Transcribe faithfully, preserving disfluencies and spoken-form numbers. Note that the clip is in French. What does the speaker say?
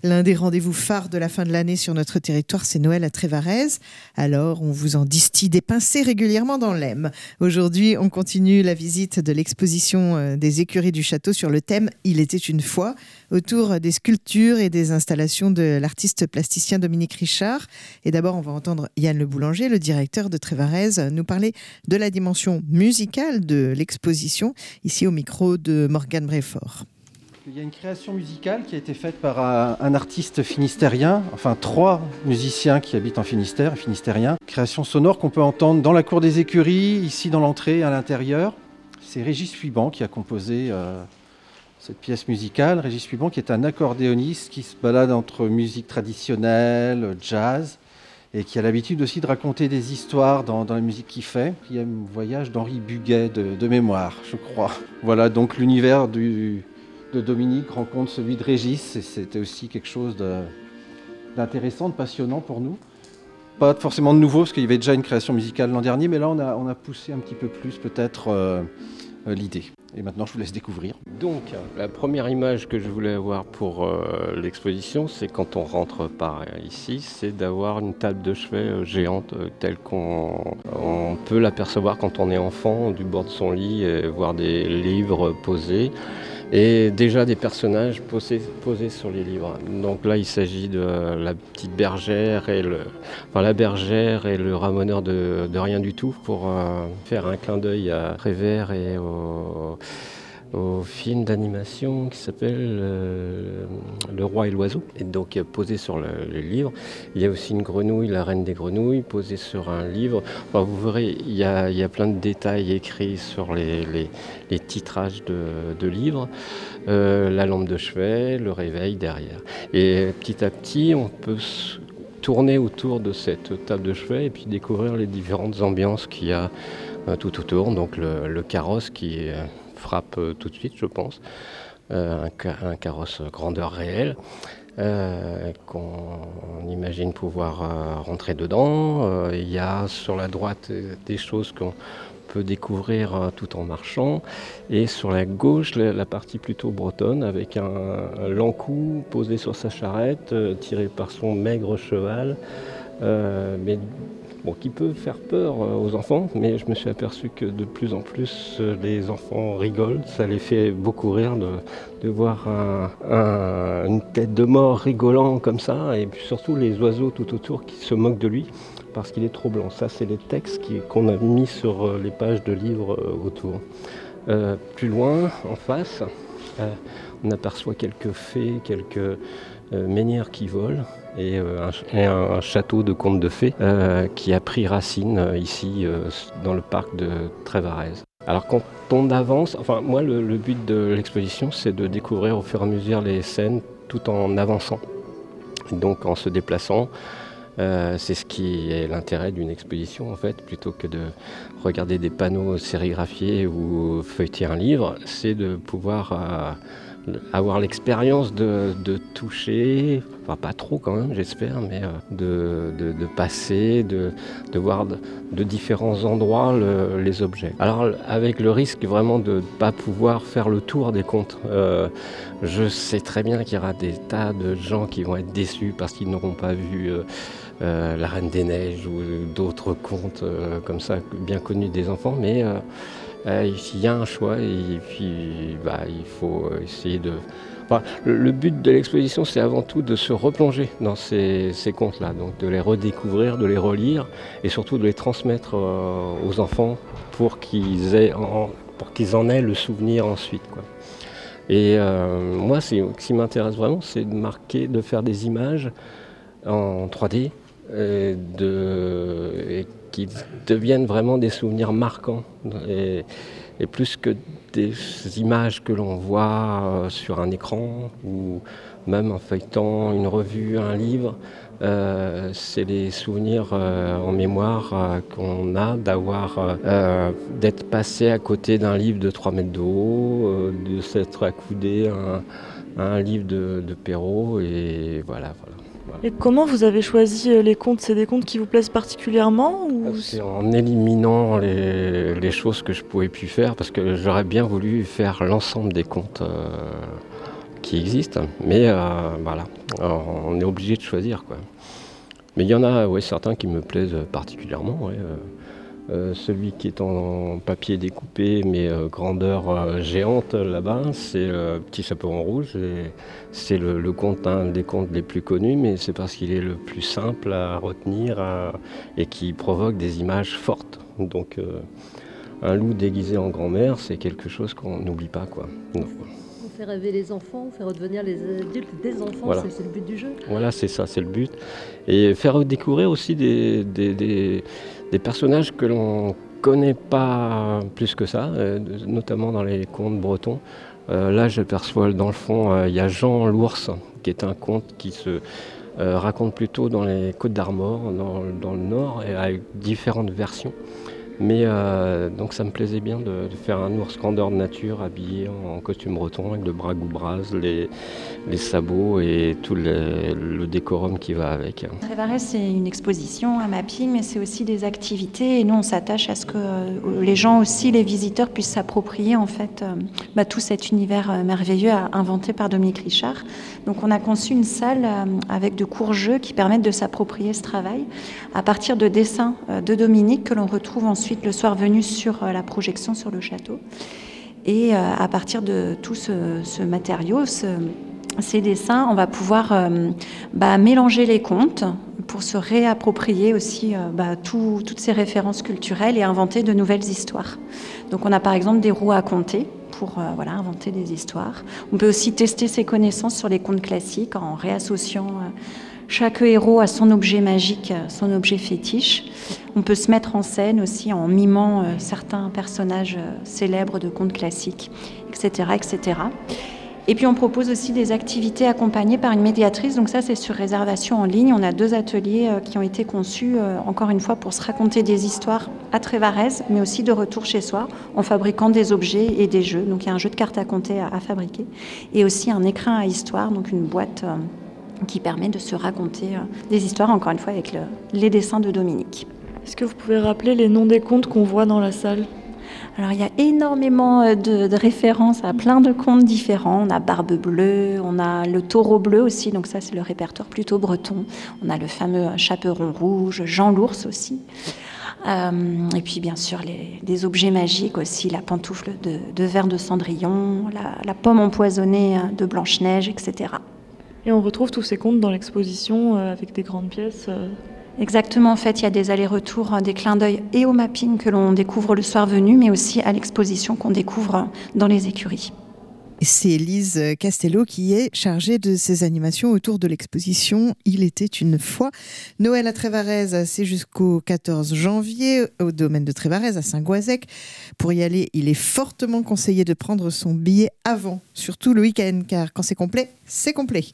L'un des rendez-vous phares de la fin de l'année sur notre territoire, c'est Noël à Trévarez. Alors, on vous en distille des pincées régulièrement dans l'Aisne. Aujourd'hui, on continue la visite de l'exposition des écuries du château sur le thème « Il était une fois » autour des sculptures et des installations de l'artiste plasticien Dominique Richard. Et d'abord, on va entendre Yann Le Boulanger, le directeur de Trévarez, nous parler de la dimension musicale de l'exposition, ici au micro de Morgane Bréfort. Il y a une création musicale qui a été faite par un, un artiste finistérien, enfin trois musiciens qui habitent en Finistère, finistériens. Création sonore qu'on peut entendre dans la cour des écuries, ici dans l'entrée, à l'intérieur. C'est Régis Fuiban qui a composé euh, cette pièce musicale. Régis Fuiban qui est un accordéoniste qui se balade entre musique traditionnelle, jazz, et qui a l'habitude aussi de raconter des histoires dans, dans la musique qu'il fait. Il y a un voyage d'Henri Buguet de, de mémoire, je crois. Voilà, donc l'univers du... de Dominique rencontre celui de Régis, et c'était aussi quelque chose de, d'intéressant, de passionnant pour nous. Pas forcément de nouveau, parce qu'il y avait déjà une création musicale l'an dernier, mais là on a, on a poussé un petit peu plus peut-être euh, euh, l'idée. Et maintenant je vous laisse découvrir. Donc la première image que je voulais avoir pour euh, l'exposition, c'est quand on rentre par ici, c'est d'avoir une table de chevet euh, géante euh, telle qu'on on peut l'apercevoir quand on est enfant, du bord de son lit, et voir des livres posés. Et déjà des personnages posés, posés sur les livres. Donc là, il s'agit de la petite bergère et le, enfin la bergère et le ramoneur de, de rien du tout pour euh, faire un clin d'œil à Prévert et au, au film d'animation qui s'appelle euh, Le Roi et l'Oiseau. Et donc posé sur le, le livre. Il y a aussi une grenouille, la reine des grenouilles, posée sur un livre. Enfin, vous verrez, il y a, il y a plein de détails écrits sur les, les, les titrages de, de livres. Euh, la lampe de chevet, le réveil derrière. Et petit à petit, on peut se tourner autour de cette table de chevet et puis découvrir les différentes ambiances qu'il y a euh, tout autour. Donc le, le carrosse qui euh, frappe euh, tout de suite, je pense. Euh, un, ca- un carrosse grandeur réelle. Euh, qu'on imagine pouvoir euh, rentrer dedans. Euh, il y a sur la droite euh, des choses qu'on peut découvrir euh, tout en marchant. Et sur la gauche, la, la partie plutôt bretonne, avec un, un lancou posé sur sa charrette, euh, tiré par son maigre cheval. Euh, mais bon, qui peut faire peur aux enfants, mais je me suis aperçu que de plus en plus les enfants rigolent. Ça les fait beaucoup rire de, de voir un, un, une tête de mort rigolant comme ça, et puis surtout les oiseaux tout autour qui se moquent de lui parce qu'il est trop blanc. Ça, c'est les textes qui, qu'on a mis sur les pages de livres autour. Euh, plus loin, en face, euh, on aperçoit quelques fées, quelques euh, menhirs qui volent. Et, euh, un, et un, un château de contes de fées euh, qui a pris racine euh, ici euh, dans le parc de Trévarez. Alors quand on avance, enfin moi le, le but de l'exposition c'est de découvrir au fur et à mesure les scènes tout en avançant, donc en se déplaçant. Euh, c'est ce qui est l'intérêt d'une exposition en fait, plutôt que de regarder des panneaux sérigraphiés ou feuilleter un livre, c'est de pouvoir euh, avoir l'expérience de, de toucher, enfin pas trop quand même j'espère, mais euh, de, de, de passer, de, de voir de, de différents endroits le, les objets. Alors avec le risque vraiment de ne pas pouvoir faire le tour des contes. Euh, je sais très bien qu'il y aura des tas de gens qui vont être déçus parce qu'ils n'auront pas vu euh, euh, La Reine des Neiges ou d'autres contes euh, comme ça bien connus des enfants, mais euh, euh, il y a un choix et puis bah, il faut essayer de... Enfin, le, le but de l'exposition, c'est avant tout de se replonger dans ces, ces contes-là, donc de les redécouvrir, de les relire et surtout de les transmettre euh, aux enfants pour qu'ils aient en, pour qu'ils en aient le souvenir ensuite, quoi. Et euh, moi, c'est, ce qui m'intéresse vraiment, c'est de marquer, de faire des images en trois D et, de, et qui deviennent vraiment des souvenirs marquants. Et, et plus que des images que l'on voit sur un écran ou même en feuilletant une revue, un livre, euh, c'est les souvenirs euh, en mémoire euh, qu'on a d'avoir, euh, d'être passé à côté d'un livre de trois mètres de haut, euh, de s'être accoudé à un, à un livre de, de Perrault et voilà, voilà. Et comment vous avez choisi les contes ? C'est des contes qui vous plaisent particulièrement ou... C'est en éliminant les, les choses que je pouvais plus faire parce que j'aurais bien voulu faire l'ensemble des contes euh, qui existent, mais euh, voilà, alors, on est obligé de choisir, quoi. Mais il y en a ouais, certains qui me plaisent particulièrement. Ouais, euh, euh, celui qui est en papier découpé, mais euh, grandeur euh, géante là-bas, c'est le Petit Chaperon Rouge. Et c'est le, le conte, un des contes les plus connus, mais c'est parce qu'il est le plus simple à retenir à, et qui provoque des images fortes. Donc euh, un loup déguisé en grand-mère, c'est quelque chose qu'on n'oublie pas, quoi. Non. On fait rêver les enfants, on fait redevenir les adultes des enfants, Voilà. c'est, c'est le but du jeu. Voilà, c'est ça, c'est le but. Et faire découvrir aussi des, des, des, des personnages que l'on ne connaît pas plus que ça, euh, notamment dans les contes bretons. Euh, là, j'aperçois dans le fond, il euh, y a Jean l'ours, qui est un conte qui se euh, raconte plutôt dans les Côtes d'Armor, dans, dans le nord, et avec différentes versions. Mais euh, donc ça me plaisait bien de, de faire un ours grandeur de nature habillé en, en costume breton avec le bras goubraz, les, les sabots et tout les, le décorum qui va avec. Trévarez, c'est une exposition, un mapping, mais c'est aussi des activités. Et nous, on s'attache à ce que euh, les gens aussi, les visiteurs, puissent s'approprier en fait euh, bah, tout cet univers euh, merveilleux inventé par Dominique Richard. Donc on a conçu une salle euh, avec de courts jeux qui permettent de s'approprier ce travail à partir de dessins euh, de Dominique que l'on retrouve ensuite Ensuite, le soir venu sur la projection sur le château. Et euh, à partir de tout ce, ce matériau, ce, ces dessins, on va pouvoir euh, bah, mélanger les contes pour se réapproprier aussi euh, bah, tout, toutes ces références culturelles et inventer de nouvelles histoires. Donc on a par exemple des roues à compter pour euh, voilà, inventer des histoires. On peut aussi tester ses connaissances sur les contes classiques en réassociant euh, chaque héros a son objet magique, son objet fétiche. On peut se mettre en scène aussi en mimant euh, certains personnages euh, célèbres de contes classiques, et cetera, et cetera. Et puis on propose aussi des activités accompagnées par une médiatrice. Donc ça, c'est sur réservation en ligne. On a deux ateliers euh, qui ont été conçus, euh, encore une fois, pour se raconter des histoires à Trévarez, mais aussi de retour chez soi, en fabriquant des objets et des jeux. Donc il y a un jeu de cartes à compter à, à fabriquer, et aussi un écrin à histoire, donc une boîte euh, qui permet de se raconter euh, des histoires, encore une fois, avec le, les dessins de Dominique. Est-ce que vous pouvez rappeler les noms des contes qu'on voit dans la salle ? Alors, il y a énormément de, de références à plein de contes différents. On a Barbe Bleue, on a le Taureau Bleu aussi, donc ça, c'est le répertoire plutôt breton. On a le fameux Chaperon Rouge, Jean l'ours aussi. Euh, et puis, bien sûr, les, des objets magiques aussi, la pantoufle de, de verre de Cendrillon, la, la pomme empoisonnée de Blanche-Neige, et cetera. Et on retrouve tous ces contes dans l'exposition euh, avec des grandes pièces euh... Exactement, en fait, il y a des allers-retours, des clins d'œil et au mapping que l'on découvre le soir venu, mais aussi à l'exposition qu'on découvre dans les écuries. C'est Élise Castello qui est chargée de ces animations autour de l'exposition « Il était une fois ». Noël à Trévarez, c'est jusqu'au quatorze janvier au domaine de Trévarez à Saint-Goazec. Pour y aller, il est fortement conseillé de prendre son billet avant, surtout le week-end, car quand c'est complet, c'est complet.